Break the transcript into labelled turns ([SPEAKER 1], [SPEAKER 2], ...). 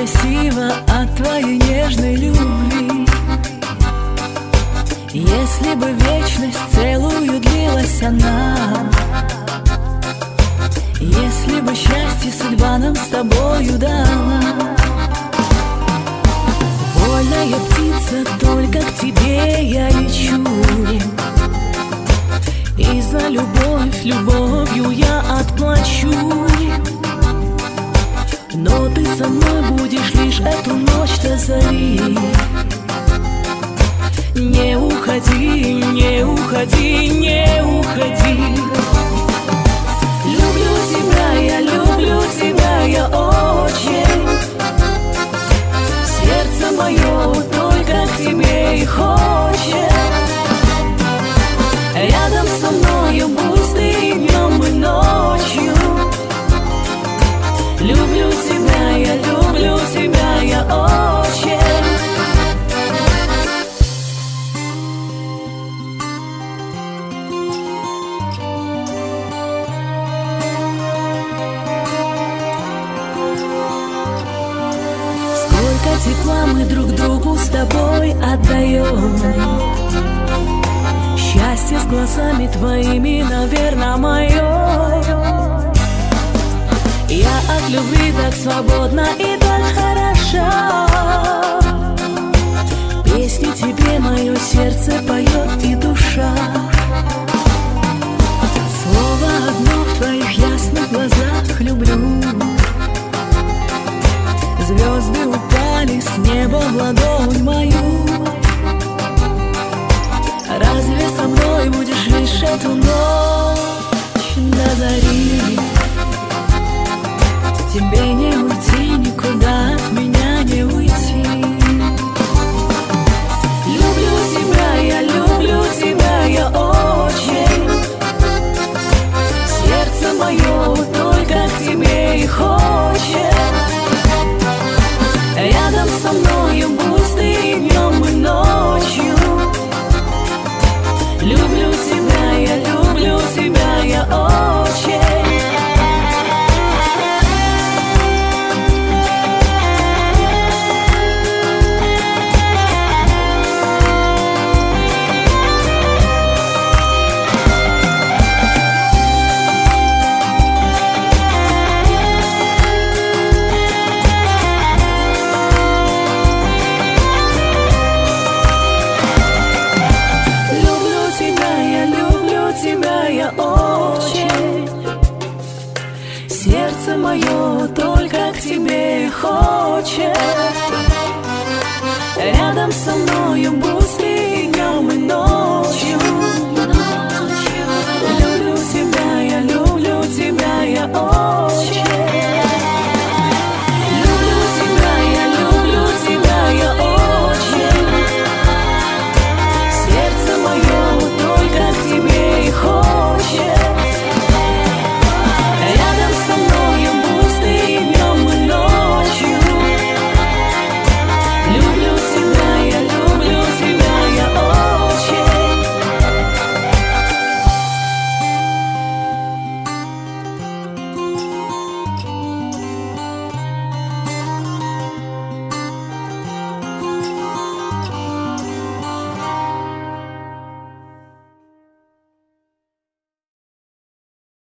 [SPEAKER 1] красиво от твоей нежной любви. Если бы вечность целую длилась она, если бы счастье судьба нам с тобою дала. Вольная птица, только к тебе я лечу, и за любовь любовью я отплачу. Но ты со мной будешь лишь эту ночь до зари. Не уходи, не уходи, не уходи. Люблю тебя я очень. Сердце мое только к тебе и хочет. Рядом со мною будь ты и днем, и ночью. Люблю тебя я очень. Сколько тепла мы друг другу с тобой отдаем. Счастье с глазами твоими, наверное, мое. Я от любви так свободна и так хороша. Песни тебе мое сердце поет и душа. Слово одно в твоих ясных глазах люблю. Звезды упали с неба в ладонь мою. Разве со мной будешь лишь эту ночь до зари? Тебе не уйти никуда.